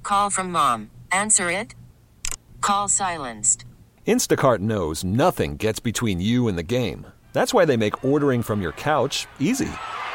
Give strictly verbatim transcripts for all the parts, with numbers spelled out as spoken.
Call from mom. Answer it. Call silenced. Instacart knows nothing gets between you and the game. That's why they make ordering from your couch easy.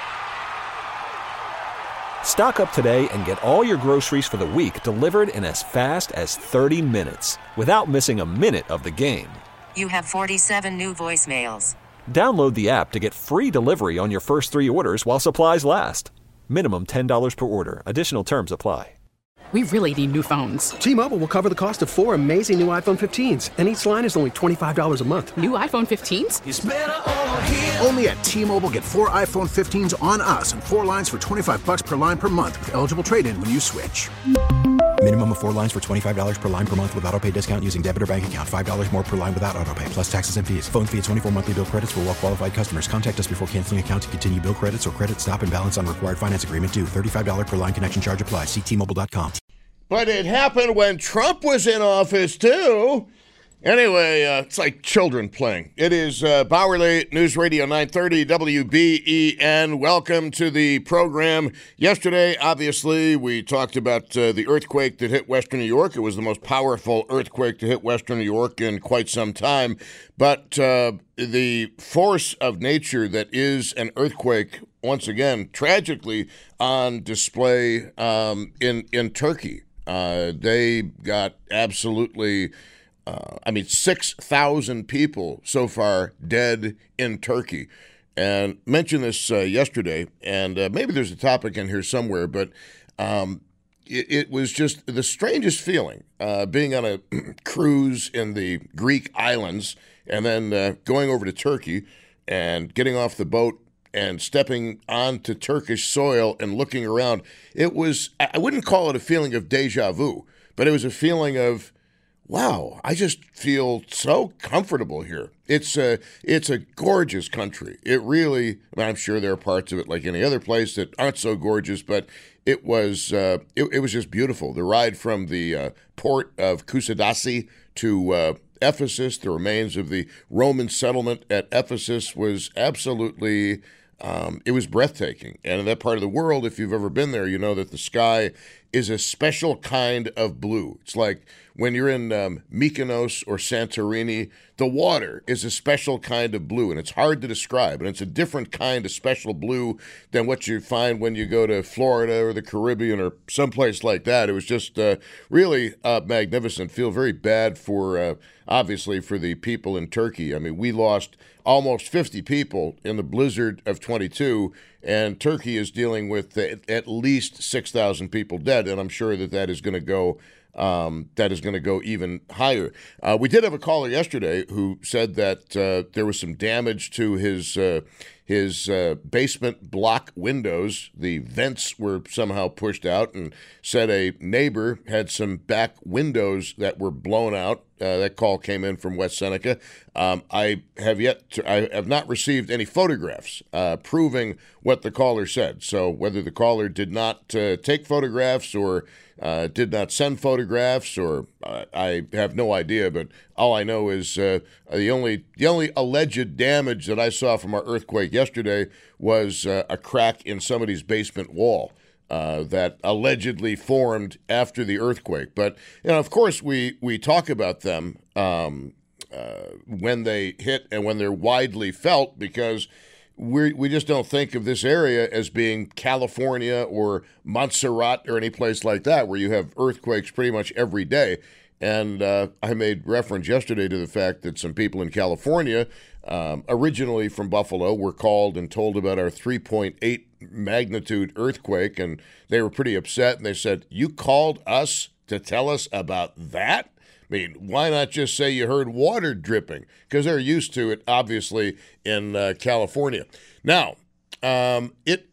Stock up today and get all your groceries for the week delivered in as fast as thirty minutes without missing a minute of the game. You have forty-seven new voicemails. Download the app to get free delivery on your first three orders while supplies last. Minimum ten dollars per order. Additional terms apply. We really need new phones. T-Mobile will cover the cost of four amazing new iPhone fifteens, and each line is only twenty-five dollars a month. New iPhone fifteens? It's better over here. Only at T-Mobile, get four iPhone fifteens on us and four lines for twenty-five bucks per line per month with eligible trade-in when you switch. Minimum of four lines for twenty-five dollars per line per month with autopay discount using debit or bank account. five dollars more per line without autopay, plus taxes and fees. Phone fee at twenty-four monthly bill credits for well-qualified customers. Contact us before canceling account to continue bill credits or credit stop and balance on required finance agreement due. thirty-five dollars per line connection charge applies. See T Mobile dot com. But it happened when Trump was in office, too. Anyway, uh, it's like children playing. It is uh, Bowerly, News Radio nine thirty W B E N. Welcome to the program. Yesterday, obviously, we talked about uh, the earthquake that hit Western New York. It was the most powerful earthquake to hit Western New York in quite some time. But uh, the force of nature that is an earthquake, once again, tragically on display um, in, in Turkey. Uh, they got absolutely, uh, I mean, six thousand people so far dead in Turkey. And mentioned this uh, yesterday, and uh, maybe there's a topic in here somewhere, but um, it, it was just the strangest feeling, uh, being on a cruise in the Greek islands and then uh, going over to Turkey and getting off the boat and stepping onto Turkish soil and looking around. It was, I wouldn't call it a feeling of deja vu, but it was a feeling of, wow, I just feel so comfortable here. It's a, it's a gorgeous country. It really, I mean, I'm sure there are parts of it like any other place that aren't so gorgeous, but it was, uh, it, it was just beautiful. The ride from the uh, port of Kusadasi to uh, Ephesus, the remains of the Roman settlement at Ephesus, was absolutely Um, it was breathtaking. And in that part of the world, if you've ever been there, you know that the sky is a special kind of blue. It's like when you're in um, Mykonos or Santorini, the water is a special kind of blue, and it's hard to describe. And it's a different kind of special blue than what you find when you go to Florida or the Caribbean or someplace like that. It was just uh, really uh, magnificent. Feel very bad for, uh, obviously, for the people in Turkey. I mean, we lost almost fifty people in the blizzard of twenty-two, and Turkey is dealing with at least six thousand people dead, and I'm sure that that is going to go um, that is going to go even higher. Uh, we did have a caller yesterday who said that uh, there was some damage to his uh, his uh, basement block windows. The vents were somehow pushed out, and said a neighbor had some back windows that were blown out. Uh, that call came in from West Seneca. Um, I have yet to, I have not received any photographs uh, proving what the caller said. So whether the caller did not uh, take photographs or uh, did not send photographs, or uh, I have no idea. But all I know is uh, the only the only alleged damage that I saw from our earthquake yesterday was uh, a crack in somebody's basement wall. Uh, that allegedly formed after the earthquake. But, you know, of course, we, we talk about them um, uh, when they hit and when they're widely felt, because we we just don't think of this area as being California or Montserrat or any place like that, where you have earthquakes pretty much every day. And uh, I made reference yesterday to the fact that some people in California, um, originally from Buffalo, were called and told about our three point eight magnitude earthquake, and they were pretty upset, and they said, "You called us to tell us about that?" I mean, why not just say you heard water dripping? Because they're used to it, obviously, in uh, California. Now, um, it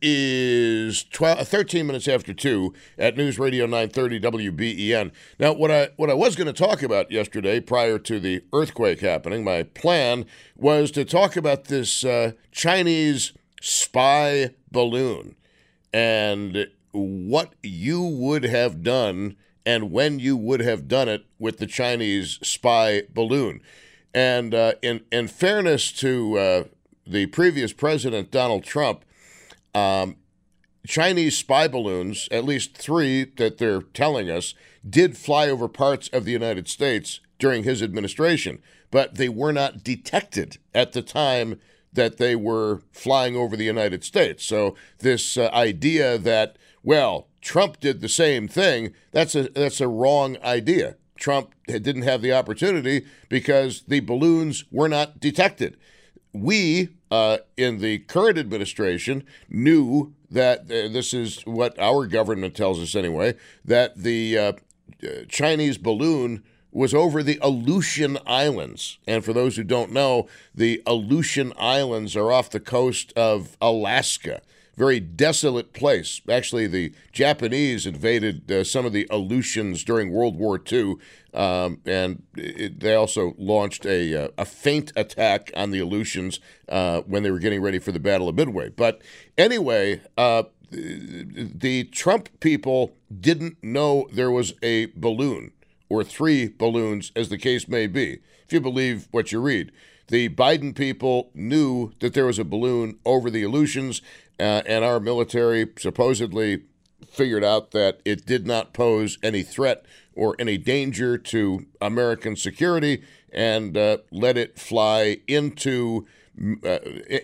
is twelve, thirteen minutes after two at News Radio nine thirty W B E N. Now, what I what I was going to talk about yesterday, prior to the earthquake happening, my plan was to talk about this uh, Chinese spy balloon and what you would have done and when you would have done it with the Chinese spy balloon. And uh, in, in fairness to uh, the previous president, Donald Trump, um, Chinese spy balloons, at least three that they're telling us, did fly over parts of the United States during his administration, but they were not detected at the time that they were flying over the United States. So this uh, idea that, well, Trump did the same thing, that's a that's a wrong idea. Trump didn't have the opportunity because the balloons were not detected. We, uh, in the current administration, knew that, uh, this is what our government tells us anyway, that the uh, Chinese balloon was over the Aleutian Islands. And for those who don't know, the Aleutian Islands are off the coast of Alaska. Very desolate place. Actually, the Japanese invaded uh, some of the Aleutians during World War Two, um, and it, they also launched a, uh, a feint attack on the Aleutians uh, when they were getting ready for the Battle of Midway. But anyway, uh, the, the Trump people didn't know there was a balloon, or three balloons, as the case may be, if you believe what you read. The Biden people knew that there was a balloon over the Aleutians, uh, and our military supposedly figured out that it did not pose any threat or any danger to American security, and uh, let it fly into uh,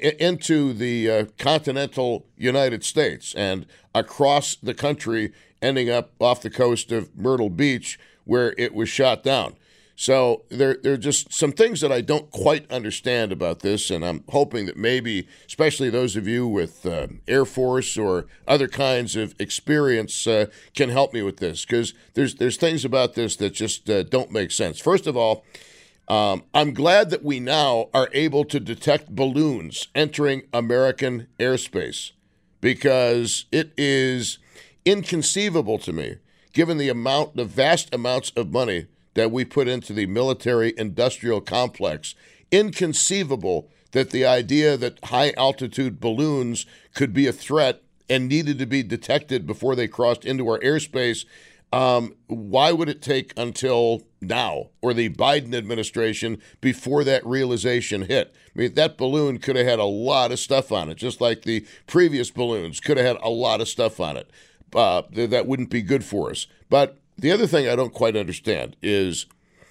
into the uh, continental United States and across the country, ending up off the coast of Myrtle Beach, where it was shot down. So there, there are just some things that I don't quite understand about this, and I'm hoping that maybe, especially those of you with uh, Air Force or other kinds of experience, uh, can help me with this, because there's there's things about this that just uh, don't make sense. First of all, um, I'm glad that we now are able to detect balloons entering American airspace, because it is inconceivable to me, given the amount, the vast amounts of money that we put into the military-industrial complex, inconceivable that the idea that high-altitude balloons could be a threat and needed to be detected before they crossed into our airspace. Um, why would it take until now, or the Biden administration, before that realization hit? I mean, that balloon could have had a lot of stuff on it, just like the previous balloons could have had a lot of stuff on it. Uh, that wouldn't be good for us. But the other thing I don't quite understand is,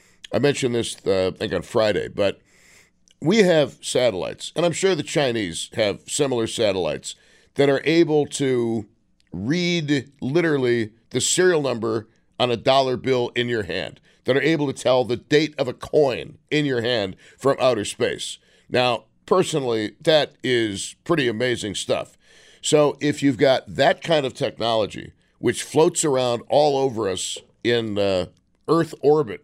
I mentioned this, uh, I think, on Friday, but we have satellites, and I'm sure the Chinese have similar satellites, that are able to read literally the serial number on a dollar bill in your hand, that are able to tell the date of a coin in your hand from outer space. Now, personally, that is pretty amazing stuff. So if you've got that kind of technology, which floats around all over us in uh, Earth orbit,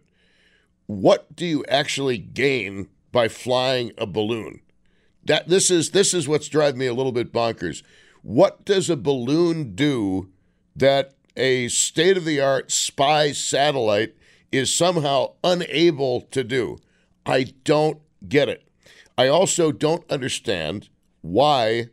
what do you actually gain by flying a balloon? That this is this is what's driving me a little bit bonkers. What does a balloon do that a state-of-the-art spy satellite is somehow unable to do? I don't get it. I also don't understand why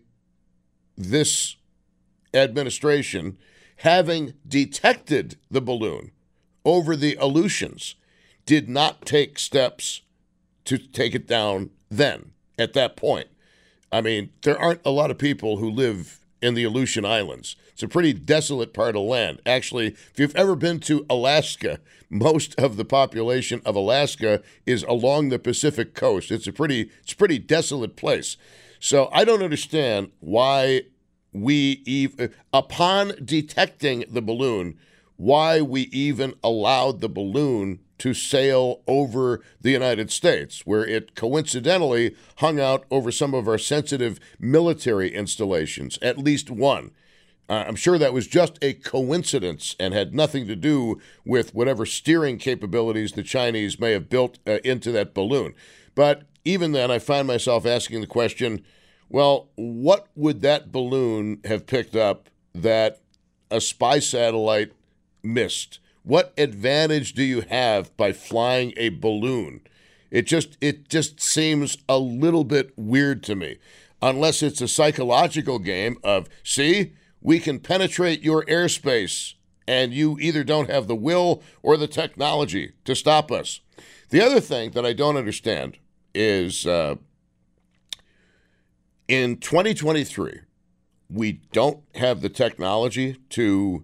this administration, having detected the balloon over the Aleutians, did not take steps to take it down then, at that point. I mean, there aren't a lot of people who live in the Aleutian Islands. It's a pretty desolate part of land. Actually, if you've ever been to Alaska, most of the population of Alaska is along the Pacific coast. It's a pretty, it's a pretty desolate place. So I don't understand why we, even, upon detecting the balloon, why we even allowed the balloon to sail over the United States, where it coincidentally hung out over some of our sensitive military installations, at least one. Uh, I'm sure that was just a coincidence and had nothing to do with whatever steering capabilities the Chinese may have built uh, into that balloon. But even then, I find myself asking the question, well, what would that balloon have picked up that a spy satellite missed? What advantage do you have by flying a balloon? It just it just seems a little bit weird to me, unless it's a psychological game of, see, we can penetrate your airspace, and you either don't have the will or the technology to stop us. The other thing that I don't understand is uh, in twenty twenty-three, we don't have the technology to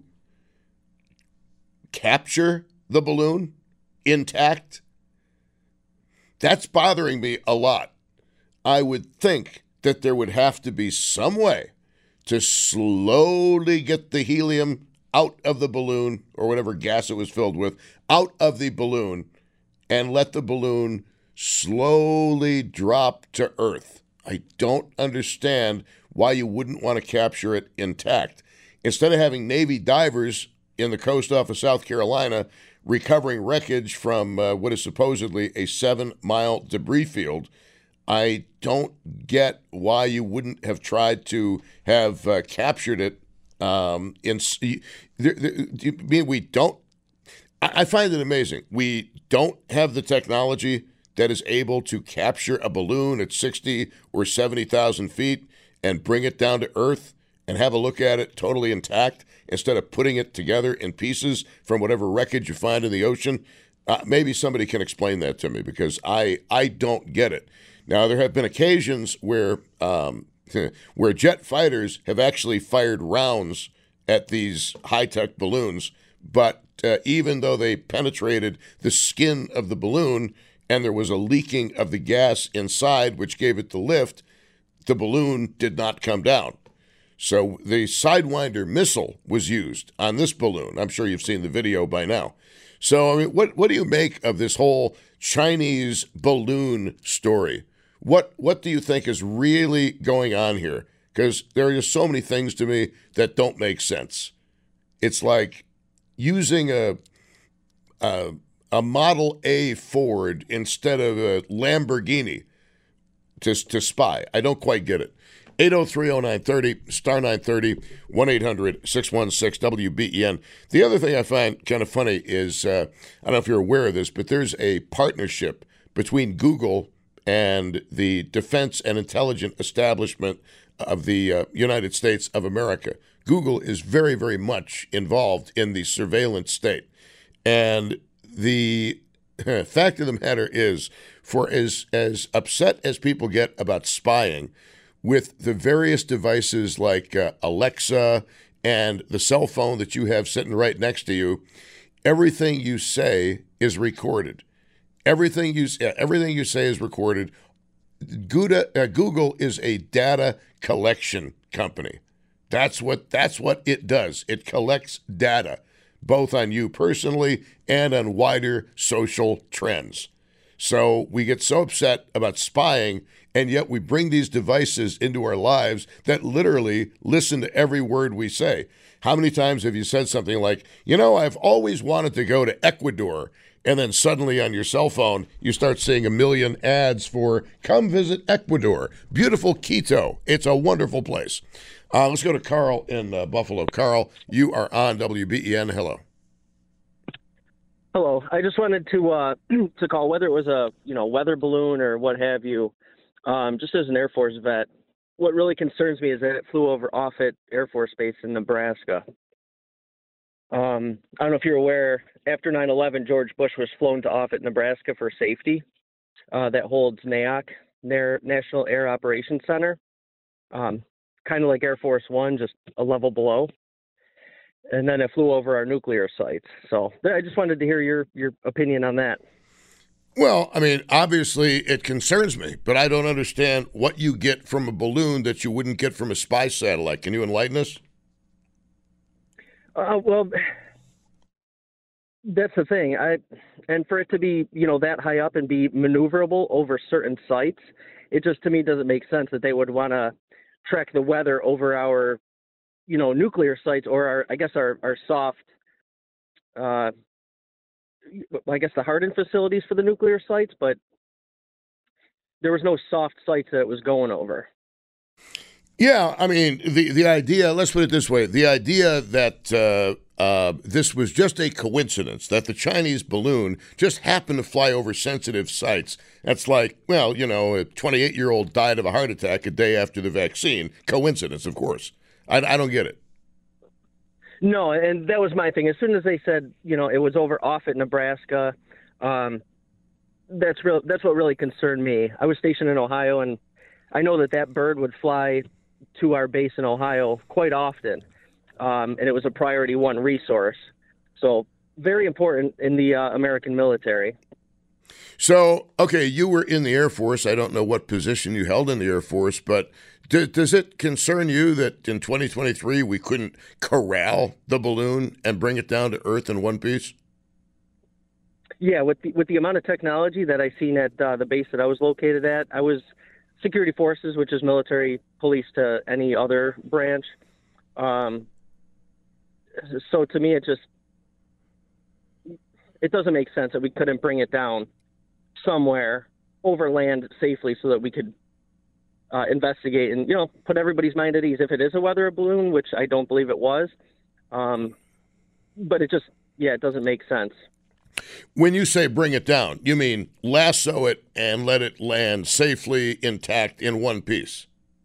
capture the balloon intact? That's bothering me a lot. I would think that there would have to be some way to slowly get the helium out of the balloon, or whatever gas it was filled with, out of the balloon, and let the balloon slowly drop to Earth. I don't understand why you wouldn't want to capture it intact. Instead of having Navy divers in the coast off of South Carolina recovering wreckage from uh, what is supposedly a seven-mile debris field, I don't get why you wouldn't have tried to have uh, captured it. Um, in there, there, you mean we don't? I, I find it amazing. We don't have the technology that is able to capture a balloon at sixty or seventy thousand feet and bring it down to Earth and have a look at it totally intact instead of putting it together in pieces from whatever wreckage you find in the ocean. Uh, maybe somebody can explain that to me, because I I don't get it. Now, there have been occasions where um, where jet fighters have actually fired rounds at these high-tech balloons, but uh, even though they penetrated the skin of the balloon and there was a leaking of the gas inside, which gave it the lift, the balloon did not come down. So the Sidewinder missile was used on this balloon. I'm sure you've seen the video by now. So, I mean, what, what do you make of this whole Chinese balloon story? What what do you think is really going on here? Because there are just so many things to me that don't make sense. It's like using a a, a Model A Ford instead of a Lamborghini to, to spy. I don't quite get it. eight oh three oh nine thirty, star nine thirty, one eight hundred six one six W B E N. The other thing I find kind of funny is, uh, I don't know if you're aware of this, but there's a partnership between Google and the defense and intelligence establishment of the uh, United States of America. Google is very, very much involved in the surveillance state. And the fact of the matter is, for as, as upset as people get about spying, with the various devices like uh, Alexa and the cell phone that you have sitting right next to you, everything you say is recorded. Everything you everything you say is recorded. Google is a data collection company. That's what that's what it does. It collects data, both on you personally and on wider social trends. So we get so upset about spying, and yet we bring these devices into our lives that literally listen to every word we say. How many times have you said something like, you know, I've always wanted to go to Ecuador, and then suddenly on your cell phone, you start seeing a million ads for come visit Ecuador, beautiful Quito. It's a wonderful place. Uh, let's go to Carl in uh, Buffalo. Carl, you are on W B E N. Hello. Hello. I just wanted to uh, to call, whether it was a you know weather balloon or what have you. Um, just as an Air Force vet, what really concerns me is that it flew over Offutt Air Force Base in Nebraska. Um, I don't know if you're aware, after nine eleven, George Bush was flown to Offutt, Nebraska for safety. Uh, that holds NAOC, National Air Operations Center, um, kind of like Air Force One, just a level below. And then it flew over our nuclear sites. So I just wanted to hear your, your opinion on that. Well, I mean, obviously it concerns me, but I don't understand what you get from a balloon that you wouldn't get from a spy satellite. Can you enlighten us? Uh, well, that's the thing. I and for it to be, you know, that high up and be maneuverable over certain sites, it just to me doesn't make sense that they would want to track the weather over our, you know, nuclear sites or our, I guess our our soft, uh, I guess the hardened facilities for the nuclear sites, but there was no soft sites that it was going over. Yeah, I mean, the, the idea, let's put it this way, the idea that uh, uh, this was just a coincidence, that the Chinese balloon just happened to fly over sensitive sites. That's like, well, you know, a twenty-eight-year-old died of a heart attack a day after the vaccine. Coincidence, of course. I, I don't get it. No, and that was my thing. As soon as they said, you know, it was over Offutt, Nebraska, um, that's real. That's what really concerned me. I was stationed in Ohio, and I know that that bird would fly to our base in Ohio quite often, um, and it was a priority one resource. So very important in the uh, American military. So, okay, you were in the Air Force. I don't know what position you held in the Air Force, but do, does it concern you that in twenty twenty-three we couldn't corral the balloon and bring it down to Earth in one piece? Yeah, with the, with the amount of technology that I seen at uh, the base that I was located at, I was security forces, which is military police to any other branch. Um, so to me, it just, it doesn't make sense that we couldn't bring it down somewhere over land safely so that we could uh, investigate and, you know, put everybody's mind at ease if it is a weather balloon, which I don't believe it was. Um, but it just, yeah, it doesn't make sense. When you say bring it down, you mean lasso it and let it land safely intact in one piece?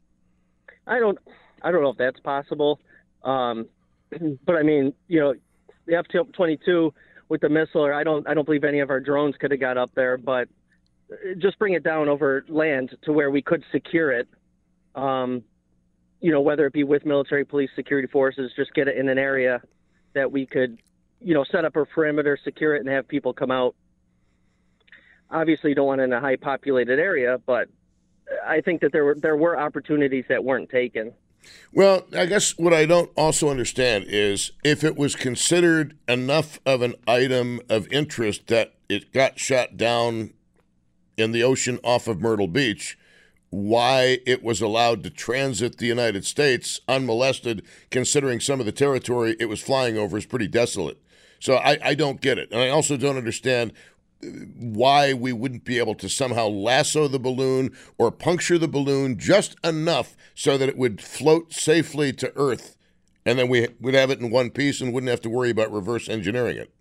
I don't, I don't know if that's possible. Um, but I mean, you know, the F twenty-two with the missile, or I don't, I don't believe any of our drones could have got up there. But just bring it down over land to where we could secure it. Um, you know, whether it be with military, police, security forces, just get it in an area that we could, you know, set up a perimeter, secure it, and have people come out. Obviously, you don't want it in a high populated area, but I think that there were there were opportunities that weren't taken. Well, I guess what I don't also understand is if it was considered enough of an item of interest that it got shot down in the ocean off of Myrtle Beach, why it was allowed to transit the United States unmolested, considering some of the territory it was flying over is pretty desolate. So I, I don't get it. And I also don't understand why we wouldn't be able to somehow lasso the balloon or puncture the balloon just enough so that it would float safely to Earth, and then we would have it in one piece and wouldn't have to worry about reverse engineering it.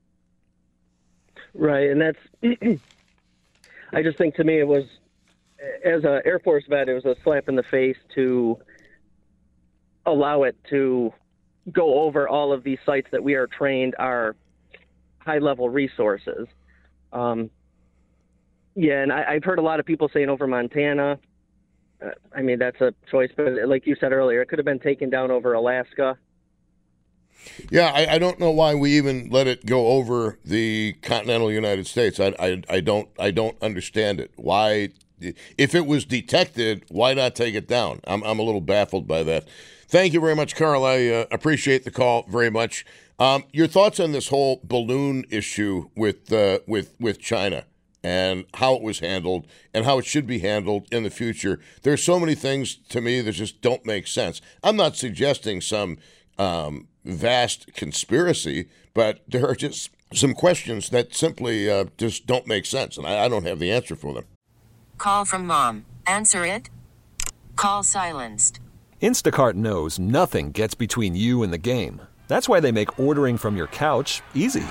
Right, and that's, I just think to me it was, as an Air Force vet, it was a slap in the face to allow it to go over all of these sites that we are trained are high-level resources. Um, yeah, and I, I've heard a lot of people saying over Montana. Uh, I mean, that's a choice, but like you said earlier, it could have been taken down over Alaska. Yeah, I, I don't know why we even let it go over the continental United States. I, I, I don't I don't understand it. Why, if it was detected, why not take it down? I'm I'm a little baffled by that. Thank you very much, Carl. I uh, appreciate the call very much. Um, your thoughts on this whole balloon issue with uh, with with China and how it was handled and how it should be handled in the future. There's so many things to me that just don't make sense. I'm not suggesting some um, vast conspiracy, but there are just some questions that simply uh, just don't make sense, and I, I don't have the answer for them. Call from mom. Answer it. Call silenced. Instacart knows nothing gets between you and the game. That's why they make ordering from your couch easy.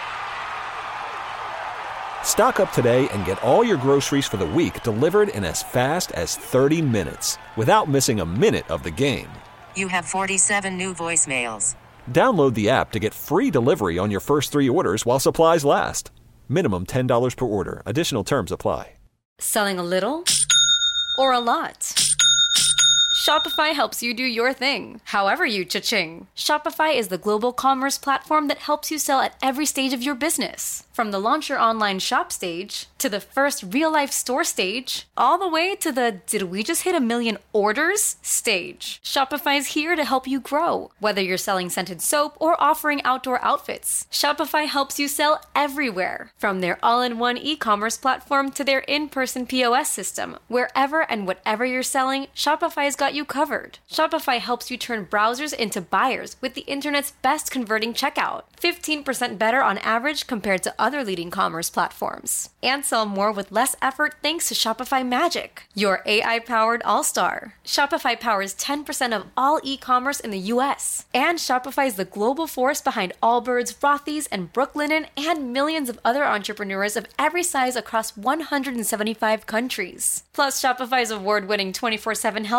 Stock up today and get all your groceries for the week delivered in as fast as thirty minutes without missing a minute of the game. You have forty-seven new voicemails. Download the app to get free delivery on your first three orders while supplies last. Minimum ten dollars per order. Additional terms apply. Selling a little or a lot? Shopify helps you do your thing, however you cha-ching. Shopify is the global commerce platform that helps you sell at every stage of your business. From the launch your online shop stage, to the first real-life store stage, all the way to the did we just hit a million orders stage. Shopify's here to help you grow. Whether you're selling scented soap or offering outdoor outfits, Shopify helps you sell everywhere. From their all-in-one e-commerce platform to their in-person P O S system. Wherever and whatever you're selling, Shopify's got you covered. Shopify helps you turn browsers into buyers with the internet's best converting checkout. fifteen percent better on average compared to other leading commerce platforms. And sell more with less effort thanks to Shopify Magic, your A I-powered all-star. Shopify powers ten percent of all e-commerce in the U S. And Shopify is the global force behind Allbirds, Rothy's, and Brooklinen, and millions of other entrepreneurs of every size across one hundred seventy-five countries. Plus, Shopify's award-winning twenty-four seven help is there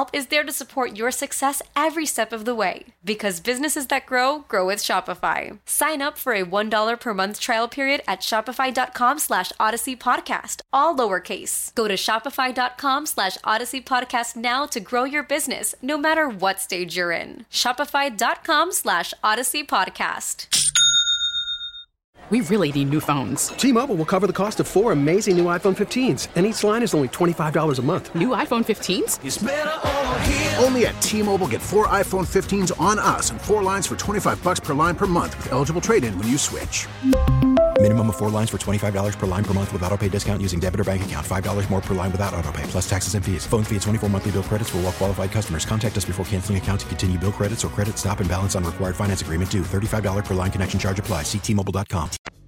there to support your success every step of the way. Because businesses that grow, grow with Shopify. Sign up for a one dollar per month trial period at shopify.com slash Odyssey Podcast, all lowercase. Go to shopify.com slash Odyssey Podcast now to grow your business, no matter what stage you're in. Shopify.com slash Odyssey Podcast. We really need new phones. T-Mobile will cover the cost of four amazing new iPhone fifteens, and each line is only twenty-five dollars a month. New iPhone fifteens? It's better over here. Only at T-Mobile, get four iPhone fifteens on us and four lines for twenty-five bucks per line per month with eligible trade-in when you switch. Minimum of four lines for twenty-five dollars per line per month with autopay discount using debit or bank account. five dollars more per line without autopay, plus taxes and fees. Phone fee at twenty-four monthly bill credits for well-qualified customers. Contact us before canceling account to continue bill credits or credit stop and balance on required finance agreement due. thirty-five dollars per line connection charge applies. See T Mobile dot com.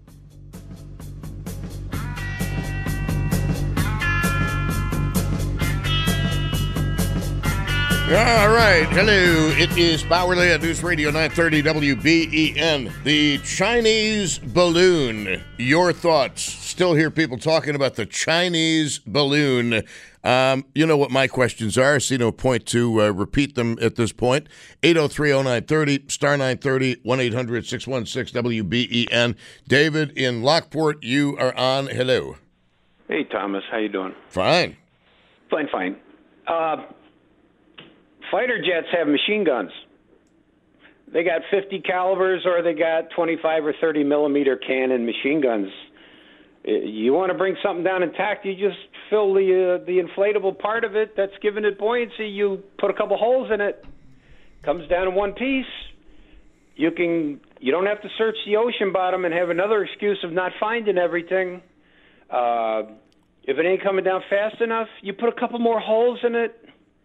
All right. Hello. It is Bauerle at News Radio nine thirty W B E N. The Chinese balloon. Your thoughts. Still hear people talking about the Chinese balloon. Um, you know what my questions are. I see no point to uh, repeat them at this point. eight oh three oh nine thirty, star nine thirty, one eight hundred six one six W B E N. David in Lockport, you are on. Hello. Hey, Thomas. How you doing? Fine. Fine, fine. Uh... Fighter jets have machine guns. They got fifty calibers or they got twenty-five or thirty millimeter cannon machine guns. You want to bring something down intact, you just fill the uh, the inflatable part of it that's giving it buoyancy. You put a couple holes in it. Comes down in one piece. You can. You don't have to search the ocean bottom and have another excuse of not finding everything. Uh, if it ain't coming down fast enough, you put a couple more holes in it.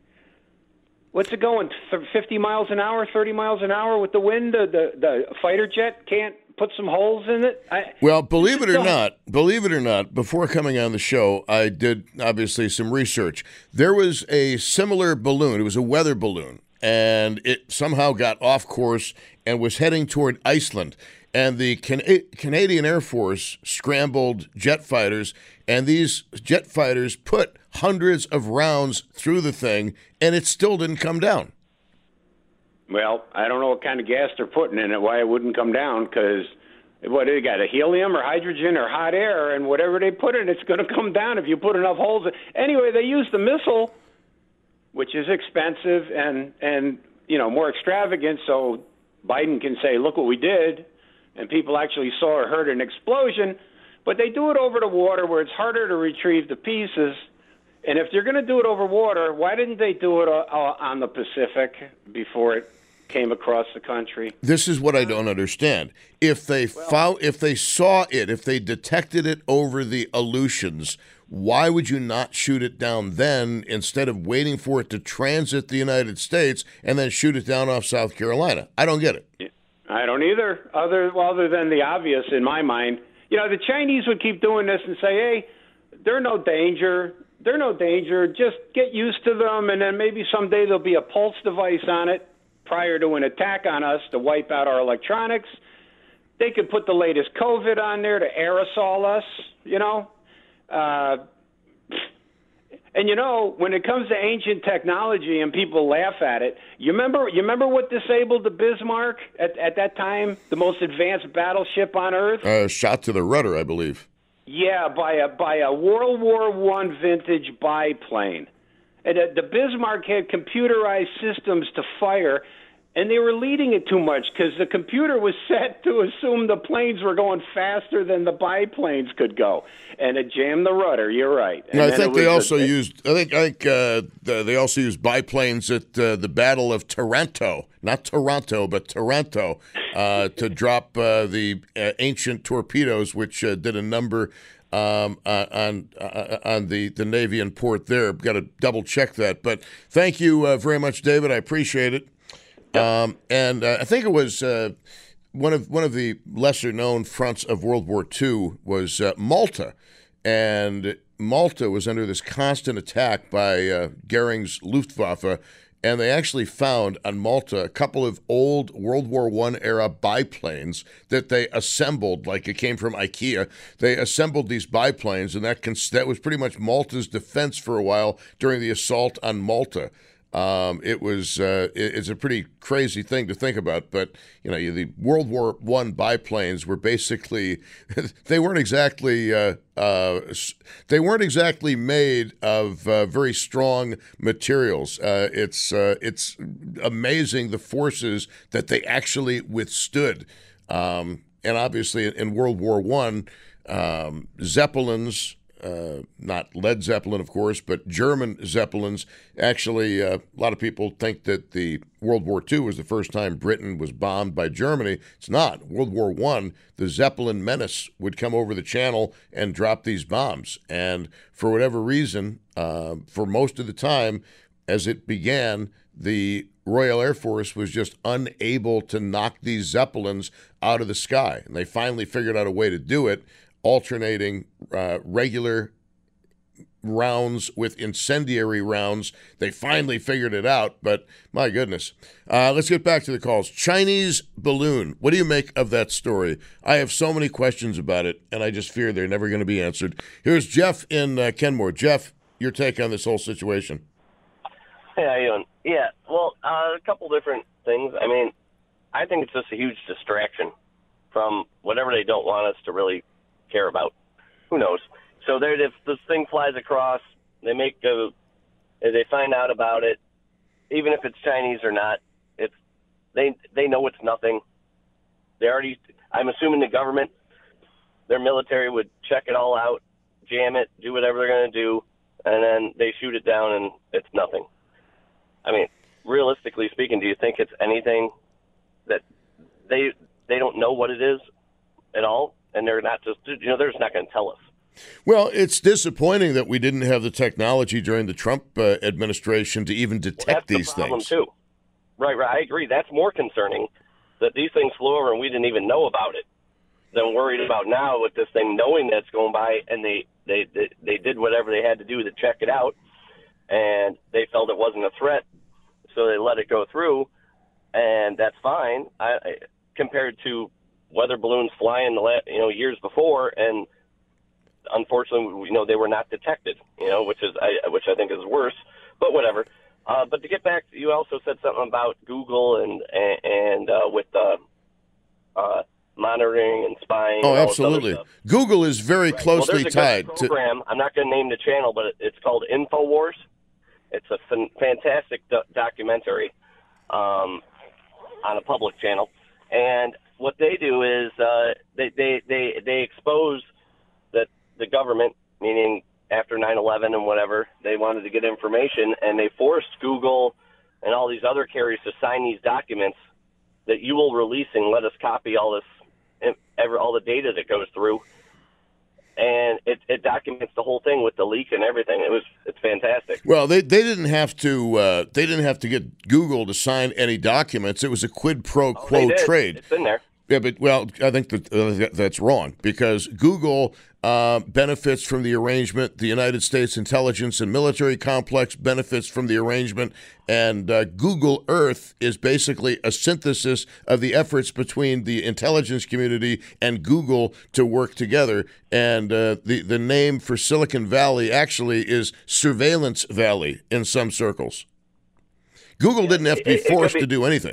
What's it going, fifty miles an hour, thirty miles an hour with the wind? The, the, the fighter jet can't put some holes in it? I, well, believe it or not, believe it or not, before coming on the show, I did, obviously, some research. There was a similar balloon. It was a weather balloon, and it somehow got off course and was heading toward Iceland. And the Can- Canadian Air Force scrambled jet fighters, and these jet fighters put hundreds of rounds through the thing, and it still didn't come down. Well, I don't know what kind of gas they're putting in it, why it wouldn't come down, because what, they got a helium or hydrogen or hot air, and whatever they put in it's going to come down if you put enough holes in. Anyway, they used the missile, which is expensive and, and you know, more extravagant, so Biden can say, look what we did, and people actually saw or heard an explosion. But they do it over the water where it's harder to retrieve the pieces. And if they're going to do it over water, why didn't they do it on the Pacific before it came across the country? This is what I don't understand. If they well, found, if they saw it, if they detected it over the Aleutians, why would you not shoot it down then instead of waiting for it to transit the United States and then shoot it down off South Carolina? I don't get it. Yeah, I don't either, other, well, other than the obvious in my mind. You know, the Chinese would keep doing this and say, hey, they're no danger. They're no danger. Just get used to them, and then maybe someday there'll be a pulse device on it prior to an attack on us to wipe out our electronics. They could put the latest COVID on there to aerosol us, you know. Uh, and, you know, when it comes to ancient technology and people laugh at it, you remember you remember what disabled the Bismarck at, at that time, the most advanced battleship on Earth? Uh, shot to the rudder, I believe. Yeah, by a by a World War One vintage biplane. And uh, the Bismarck had computerized systems to fire, and they were leading it too much because the computer was set to assume the planes were going faster than the biplanes could go, and it jammed the rudder. You're right. And I think they also a, used. I think I think uh, they also used biplanes at uh, the Battle of Taranto, not Toronto, but Taranto, uh, to drop uh, the uh, ancient torpedoes, which uh, did a number um, uh, on uh, on the, the Navy and port there. Got to double check that. But thank you uh, very much, David. I appreciate it. Um, and uh, I think it was uh, one of one of the lesser known fronts of World War Two was uh, Malta, and Malta was under this constant attack by uh, Goering's Luftwaffe, and they actually found on Malta a couple of old World War One era biplanes that they assembled, like it came from IKEA. They assembled these biplanes, and that cons- that was pretty much Malta's defense for a while during the assault on Malta. Um, it was uh, it, it's a pretty crazy thing to think about, but you know the World War One biplanes were basically they weren't exactly uh, uh, they weren't exactly made of uh, very strong materials. Uh, it's uh, it's amazing the forces that they actually withstood, um, and obviously in World War One, um, Zeppelins. Uh, not Led Zeppelin, of course, but German Zeppelins. Actually, uh, a lot of people think that the World War Two was the first time Britain was bombed by Germany. It's not. World War One, the Zeppelin menace would come over the channel and drop these bombs. And for whatever reason, uh, for most of the time, as it began, the Royal Air Force was just unable to knock these Zeppelins out of the sky. And they finally figured out a way to do it, alternating uh, regular rounds with incendiary rounds. They finally figured it out, but my goodness. Uh, let's get back to the calls. Chinese balloon. What do you make of that story? I have so many questions about it, and I just fear they're never going to be answered. Here's Jeff in uh, Kenmore. Jeff, your take on this whole situation. Hey, how you doing? Yeah, well, uh, a couple different things. I mean, I think it's just a huge distraction from whatever they don't want us to really care about. Who knows? So there, if this thing flies across, they make a, they find out about it, even if it's Chinese or not. It's they they know it's nothing. They already. I'm assuming the government, their military would check it all out, jam it, do whatever they're going to do, and then they shoot it down, and it's nothing. I mean, realistically speaking, do you think it's anything that they they don't know what it is at all? And they're not just, you know, they're just not going to tell us. Well, it's disappointing that we didn't have the technology during the Trump uh, administration to even detect well, that's these the problem things. Too. Right, right. I agree. That's more concerning that these things flew over and we didn't even know about it than worried about now with this thing knowing that it's going by, and they, they, they, they did whatever they had to do to check it out, and they felt it wasn't a threat, so they let it go through, and that's fine. I, I compared to weather balloons flying the last, you know, years before, and unfortunately, you know, they were not detected, you know, which is I, which I think is worse. But whatever. Uh, but to get back, you also said something about Google and and, and uh, with uh, uh, monitoring and spying. Oh, and all absolutely. This other stuff. Google is very right. closely well, tied a to. Program. I'm not going to name the channel, but it's called InfoWars. It's a f- fantastic do- documentary um, on a public channel, and what they do is uh, they, they, they, they expose that the government, meaning after nine eleven and whatever, they wanted to get information, and they forced Google and all these other carriers to sign these documents that you will release and let us copy all this, ever all the data that goes through. And it, it documents the whole thing with the leak and everything. It was it's fantastic. Well, they, they didn't have to uh, they didn't have to get Google to sign any documents. It was a quid pro quo oh, trade. It's in there. Yeah, but well, I think that uh, that's wrong because Google uh, benefits from the arrangement. The United States intelligence and military complex benefits from the arrangement, and uh, Google Earth is basically a synthesis of the efforts between the intelligence community and Google to work together. And uh, the the name for Silicon Valley actually is Surveillance Valley in some circles. Google didn't have to be forced to do anything.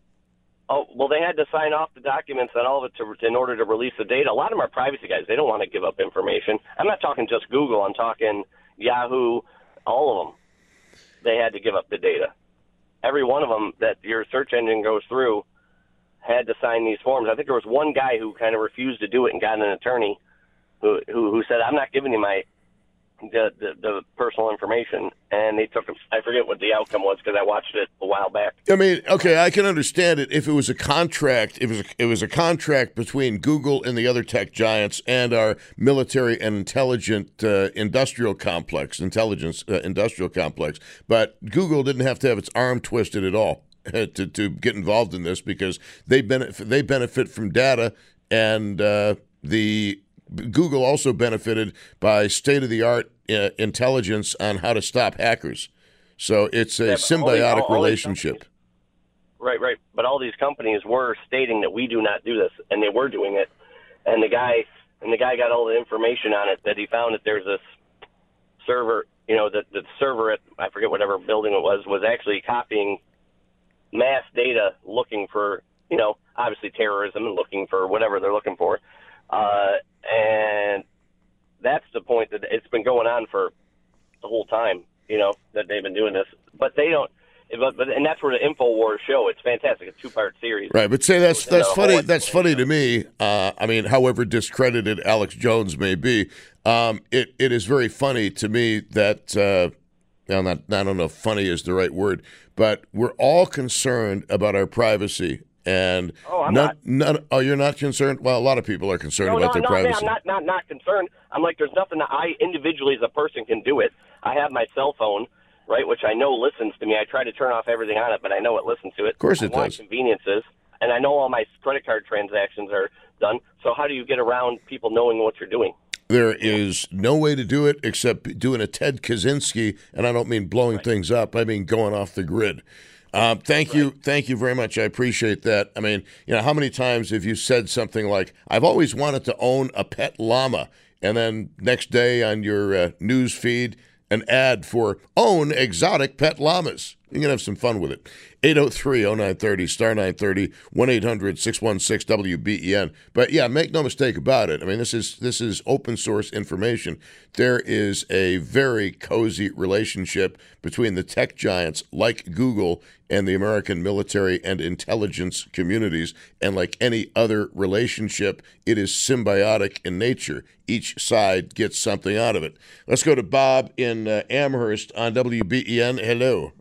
Oh, well, they had to sign off the documents and all of it to, in order to release the data. A lot of them are privacy guys. They don't want to give up information. I'm not talking just Google. I'm talking Yahoo, all of them. They had to give up the data. Every one of them that your search engine goes through had to sign these forms. I think there was one guy who kind of refused to do it and got an attorney who who, who said, I'm not giving you my the, the, the personal information. And they took, I forget what the outcome was because I watched it a while back. I mean, okay, I can understand it if it was a contract. If it was a, it was a contract between Google and the other tech giants and our military and intelligent uh, industrial complex, intelligence uh, industrial complex. But Google didn't have to have its arm twisted at all to to get involved in this because they benefit they benefit from data, and uh, the Google also benefited by state-of-the-art uh, intelligence on how to stop hackers. So it's a yeah, symbiotic all, all relationship. Right, right. But all these companies were stating that we do not do this, and they were doing it. And the guy and the guy got all the information on it that he found that there's this server you know, the, the server at, I forget whatever building it was, was actually copying mass data looking for, you know, obviously terrorism and looking for whatever they're looking for. Uh, and that's the point that it's been going on for the whole time, you know, that they've been doing this. But they don't, but, but and that's where the InfoWars show. It's fantastic. It's a two-part series. Right, but say that's that's the funny. whole That's funny to me. Uh, I mean, however discredited Alex Jones may be, um, it it is very funny to me that. Uh, Well, not, I don't know if funny is the right word, but we're all concerned about our privacy. And oh, I'm not, not. not. Oh, you're not concerned? Well, a lot of people are concerned no, about no, their no, privacy. I'm not, not, not concerned. I'm like, there's nothing that I individually as a person can do it. I have my cell phone, right, which I know listens to me. I try to turn off everything on it, but I know it listens to it. Of course I it want does. Conveniences, and I know all my credit card transactions are done. So how do you get around people knowing what you're doing? There is no way to do it except doing a Ted Kaczynski, and I don't mean blowing right. things up. I mean going off the grid. Um, thank right. you, thank you very much. I appreciate that. I mean, you know, how many times have you said something like, "I've always wanted to own a pet llama," and then next day on your uh, news feed, an ad for "Own exotic pet llamas." You can have some fun with it. eight oh three oh nine thirty, star nine thirty, one eight hundred six one six W B E N. But yeah, make no mistake about it. I mean, this is this is open source information. There is a very cozy relationship between the tech giants like Google and the American military and intelligence communities. And like any other relationship, it is symbiotic in nature. Each side gets something out of it. Let's go to Bob in uh, Amherst on W B E N. Hello.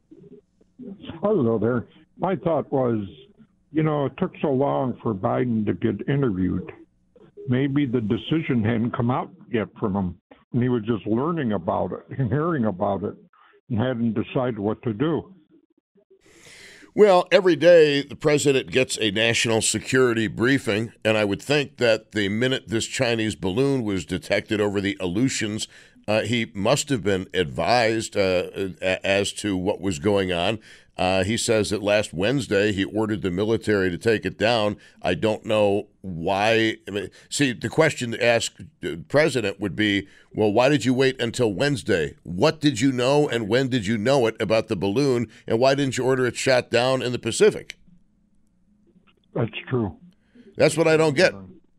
Hello there. My thought was, you know, it took so long for Biden to get interviewed. Maybe the decision hadn't come out yet from him, and he was just learning about it and hearing about it and hadn't decided what to do. Well, every day the president gets a national security briefing, and I would think that the minute this Chinese balloon was detected over the Aleutians, Uh, he must have been advised uh, as to what was going on. Uh, he says that last Wednesday he ordered the military to take it down. I don't know why. I mean, see, the question to ask the president would be, well, why did you wait until Wednesday? What did you know and when did you know it about the balloon? And why didn't you order it shot down in the Pacific? That's true. That's what I don't get.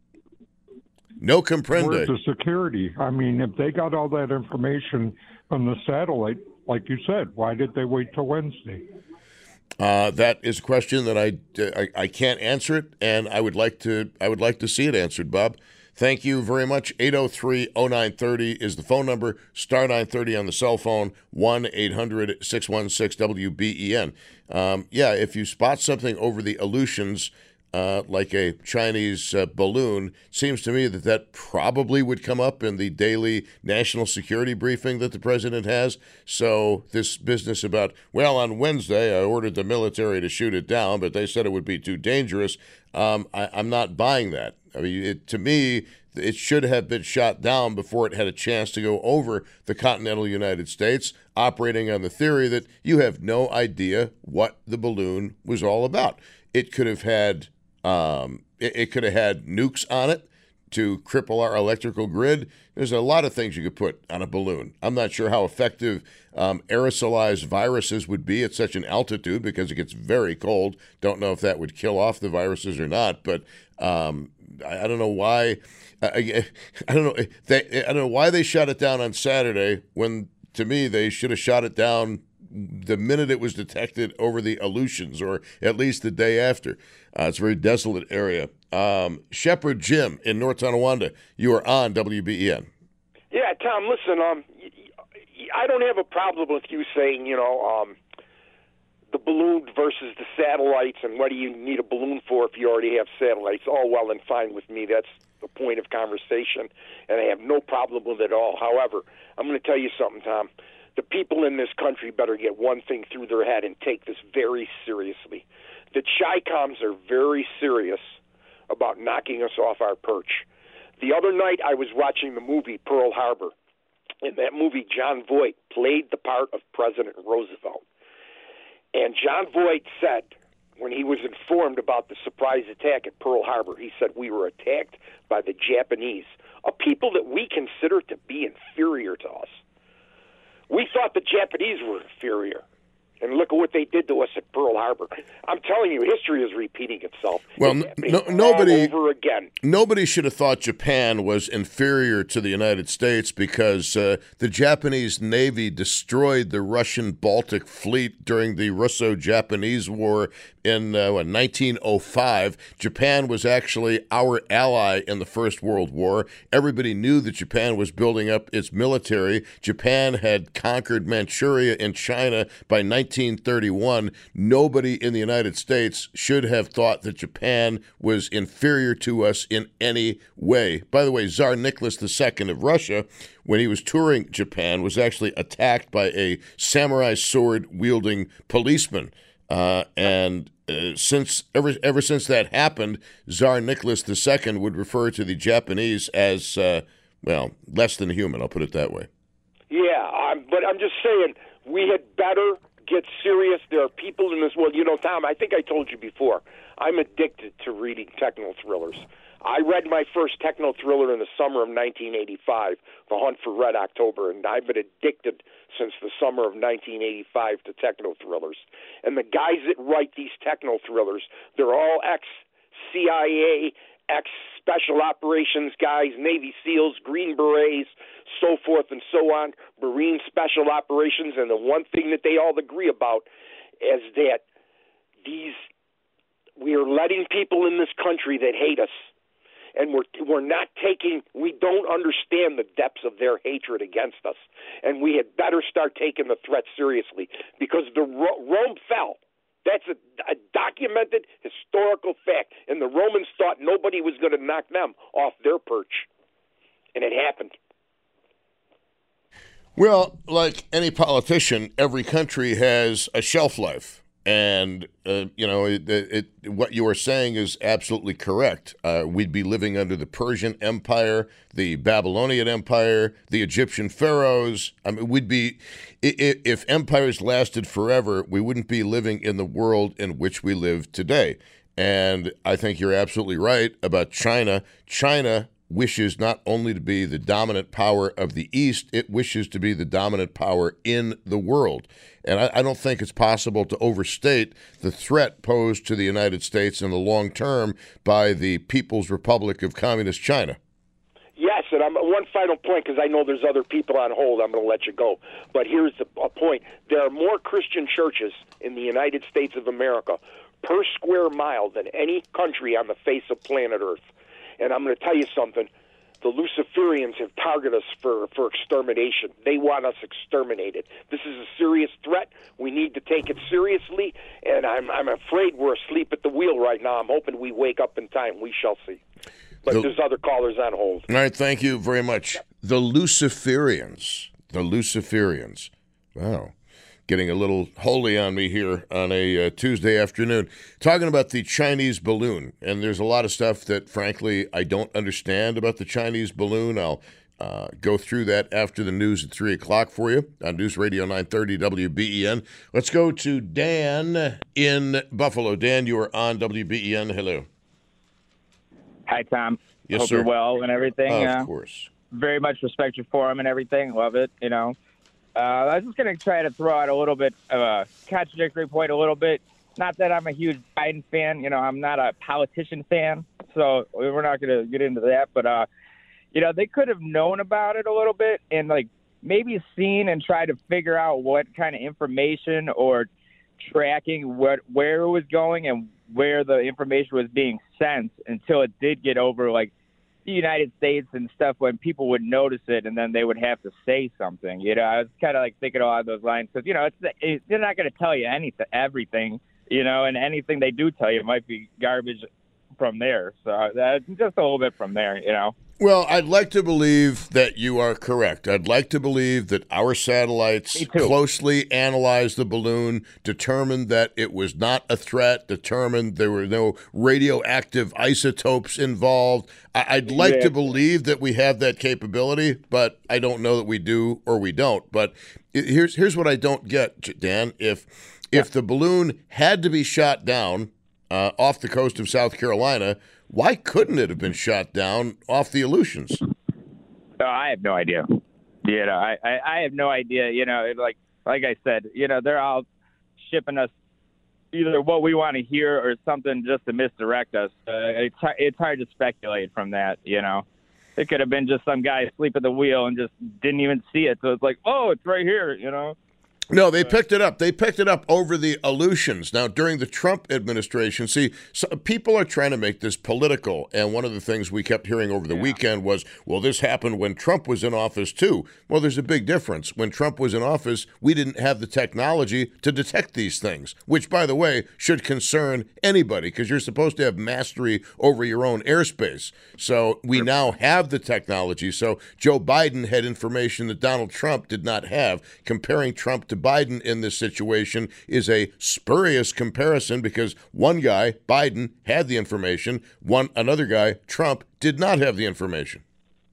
No comprende. Where's the security? I mean, if they got all that information from the satellite, like you said, why did they wait till Wednesday? Uh, that is a question that I, I, I can't answer it, and I would like to I would like to see it answered, Bob. Thank you very much. eight oh three oh nine thirty is the phone number. Star nine thirty on the cell phone. one eight hundred six one six W B E N. Um, yeah, if you spot something over the Aleutians, Uh, like a Chinese uh, balloon, seems to me that that probably would come up in the daily national security briefing that the president has. So this business about, well, on Wednesday I ordered the military to shoot it down, but they said it would be too dangerous. Um, I, I'm not buying that. I mean, it, to me, it should have been shot down before it had a chance to go over the continental United States, operating on the theory that you have no idea what the balloon was all about. It could have had Um, it, it could have had nukes on it to cripple our electrical grid. There's a lot of things you could put on a balloon. I'm not sure how effective um, aerosolized viruses would be at such an altitude because it gets very cold. Don't know if that would kill off the viruses or not, but um, I, I don't know why. I, I don't know. They, I don't know why they shot it down on Saturday when, to me, they should have shot it down the minute it was detected over the Aleutians, or at least the day after. Uh, it's a very desolate area. Um, Shepherd Jim in North Tonawanda, you are on W B E N. Yeah, Tom, listen, um, I don't have a problem with you saying, you know, um, the balloon versus the satellites and what do you need a balloon for if you already have satellites. All well and fine with me. That's the point of conversation, and I have no problem with it at all. However, I'm going to tell you something, Tom. The people in this country better get one thing through their head and take this very seriously. The Chi-Coms are very serious about knocking us off our perch. The other night I was watching the movie Pearl Harbor. In that movie, John Voight played the part of President Roosevelt. And John Voight said, when he was informed about the surprise attack at Pearl Harbor, he said, we were attacked by the Japanese, a people that we consider to be inferior to us. We thought the Japanese were inferior. And look at what they did to us at Pearl Harbor. I'm telling you, history is repeating itself. Well, It's no, nobody all over again. Nobody should have thought Japan was inferior to the United States because uh, the Japanese Navy destroyed the Russian Baltic Fleet during the Russo-Japanese War in uh, what, nineteen oh five. Japan was actually our ally in the First World War. Everybody knew that Japan was building up its military. Japan had conquered Manchuria in China by nineteen thirty-one. Nobody in the United States should have thought that Japan was inferior to us in any way. By the way, Tsar Nicholas the Second of Russia, when he was touring Japan, was actually attacked by a samurai sword-wielding policeman. Uh, and uh, since ever ever since that happened, Tsar Nicholas the Second would refer to the Japanese as, uh, well, less than human. I'll put it that way. Yeah, I'm, but I'm just saying we had better get serious. There are people in this world. You know, Tom, I think I told you before, I'm addicted to reading techno thrillers. I read my first techno thriller in the summer of nineteen eighty-five, The Hunt for Red October, and I've been addicted since the summer of nineteen eighty-five to techno thrillers. And the guys that write these techno thrillers, they're all ex-C I A, ex-Special Operations guys, Navy SEALs, Green Berets, so forth and so on, Marine Special Operations, and the one thing that they all agree about is that these we are letting people in this country that hate us, and we're we're not taking, we don't understand the depths of their hatred against us, and we had better start taking the threat seriously, because the Rome fell. That's a, a documented historical fact, and the Romans thought nobody was going to knock them off their perch, and it happened. Well, like any politician, every country has a shelf life. And, uh, you know, it, it, what you are saying is absolutely correct. Uh, we'd be living under the Persian Empire, the Babylonian Empire, the Egyptian pharaohs. I mean, we'd be, if, if empires lasted forever, we wouldn't be living in the world in which we live today. And I think you're absolutely right about China. China wishes not only to be the dominant power of the East, it wishes to be the dominant power in the world. And I, I don't think it's possible to overstate the threat posed to the United States in the long term by the People's Republic of Communist China. Yes, and I'm, one final point, because I know there's other people on hold. I'm going to let you go. But here's the, a point. There are more Christian churches in the United States of America per square mile than any country on the face of planet Earth. And I'm going to tell you something. The Luciferians have targeted us for, for extermination. They want us exterminated. This is a serious threat. We need to take it seriously, and I'm I'm afraid we're asleep at the wheel right now. I'm hoping we wake up in time. We shall see. But The- there's other callers on hold. All right, thank you very much. The Luciferians. The Luciferians. Wow. Getting a little holy on me here on a uh, Tuesday afternoon. Talking about the Chinese balloon. And there's a lot of stuff that, frankly, I don't understand about the Chinese balloon. I'll uh, go through that after the news at three o'clock for you on News Radio nine thirty W B E N. Let's go to Dan in Buffalo. Dan, you are on W B E N. Hello. Hi, Tom. Yes, Hope sir. you're well and everything. Of uh, course. Very much respect your forum and everything. Love it, you know. Uh, I was just going to try to throw out a little bit of a contradictory point a little bit. Not that I'm a huge Biden fan. You know, I'm not a politician fan, so we're not going to get into that. But, uh, you know, they could have known about it a little bit and, like, maybe seen and tried to figure out what kind of information or tracking what where it was going and where the information was being sent until it did get over, like, the United States and stuff, when people would notice it and then they would have to say something. You know, I was kind of like thinking along those lines because, you know, it's it, they're not going to tell you anything, everything, you know, and anything they do tell you might be garbage from there. So that's just a little bit from there, you know. Well, I'd like to believe that you are correct. I'd like to believe that our satellites closely analyzed the balloon, determined that it was not a threat, determined there were no radioactive isotopes involved. I- I'd like Yeah. to believe that we have that capability, but I don't know that we do or we don't. But i- here's here's what I don't get, J- Dan. If if the balloon had to be shot down uh, off the coast of South Carolina, why couldn't it have been shot down off the Aleutians? Oh, I have no idea. You You know, I, I, I have no idea. You know, it, like like I said, you know, they're all shipping us either what we want to hear or something just to misdirect us. Uh, it's it's hard to speculate from that. You know, it could have been just some guy asleep at the wheel and just didn't even see it. So it's like, oh, it's right here. You know. No, they picked it up. They picked it up over the Aleutians. Now, during the Trump administration, see, so people are trying to make this political. And one of the things we kept hearing over the yeah. weekend was, well, this happened when Trump was in office, too. Well, there's a big difference. When Trump was in office, we didn't have the technology to detect these things, which, by the way, should concern anybody because you're supposed to have mastery over your own airspace. So we now have the technology. So Joe Biden had information that Donald Trump did not have. Comparing Trump to Biden in this situation is a spurious comparison because one guy, Biden, had the information. One another guy, Trump, did not have the information.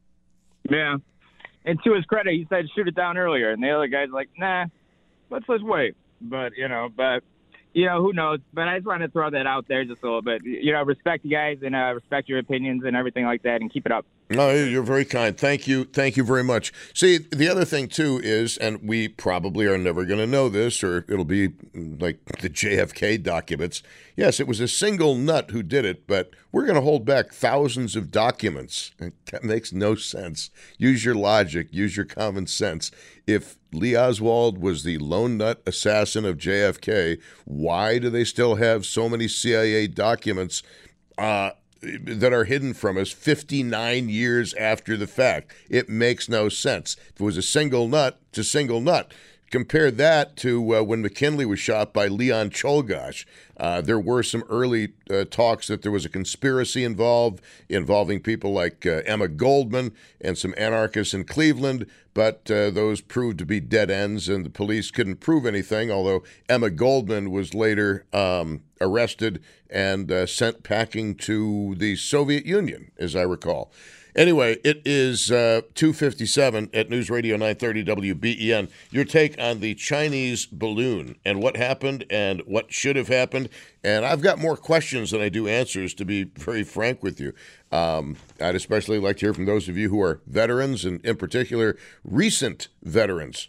Yeah. And to his credit, he said shoot it down earlier. And the other guy's like, nah, let's let's wait. But, you know, but, you know, who knows? But I just want to throw that out there just a little bit. You know, respect you guys and uh, respect your opinions and everything like that and keep it up. No, you're very kind. Thank you. Thank you very much. See, the other thing, too, is, and we probably are never going to know this, or it'll be like the J F K documents. Yes, it was a single nut who did it, but we're going to hold back thousands of documents. That makes no sense. Use your logic. Use your common sense. If Lee Oswald was the lone nut assassin of J F K, why do they still have so many C I A documents uh, that are hidden from us fifty-nine years after the fact? It makes no sense. If it was a single nut, it's a single nut. Compare that to uh, when McKinley was shot by Leon Czolgosz. Uh, there were some early uh, talks that there was a conspiracy involved, involving people like uh, Emma Goldman and some anarchists in Cleveland, but uh, those proved to be dead ends, and the police couldn't prove anything, although Emma Goldman was later um, arrested and uh, sent packing to the Soviet Union, as I recall. Anyway, it is uh, two fifty-seven at News Radio nine thirty W B E N. Your take on the Chinese balloon and what happened and what should have happened. And I've got more questions than I do answers, to be very frank with you. Um, I'd especially like to hear from those of you who are veterans and, in particular, recent veterans.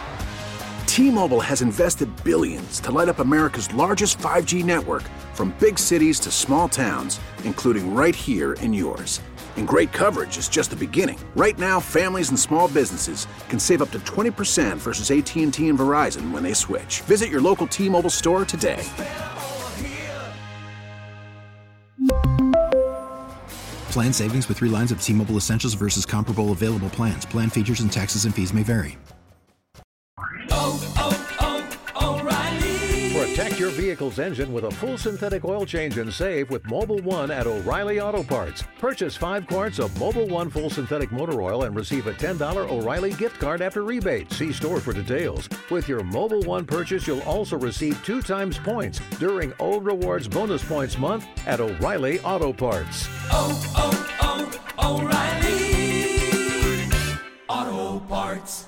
T-Mobile has invested billions to light up America's largest five G network, from big cities to small towns, including right here in yours. And great coverage is just the beginning. Right now, families and small businesses can save up to twenty percent versus A T and T and Verizon when they switch. Visit your local T-Mobile store today. Plan savings with three lines of T-Mobile Essentials versus comparable available plans. Plan features and taxes and fees may vary. Oh, oh, oh, O'Reilly. Protect your vehicle's engine with a full synthetic oil change and save with Mobil one at O'Reilly Auto Parts. Purchase five quarts of Mobil one full synthetic motor oil and receive a ten dollars O'Reilly gift card after rebate. See store for details. With your Mobil one purchase, you'll also receive two times points during O Rewards Bonus Points Month at O'Reilly Auto Parts. Oh, oh, oh, O'Reilly Auto Parts.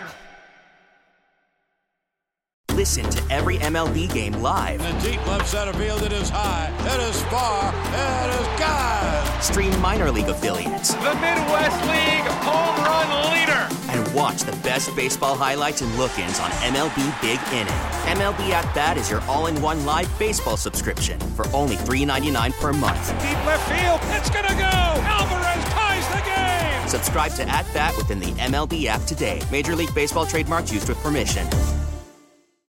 Listen to every M L B game live. In the deep left center field, it is high, it is far, it is gone. Stream minor league affiliates. The Midwest League home run leader. And watch the best baseball highlights and look-ins on M L B Big Inning. M L B At Bat is your all-in-one live baseball subscription for only three dollars and ninety-nine cents per month. Deep left field, it's gonna go. Alvarez ties the game. Subscribe to At Bat within the M L B app today. Major League Baseball trademarks used with permission.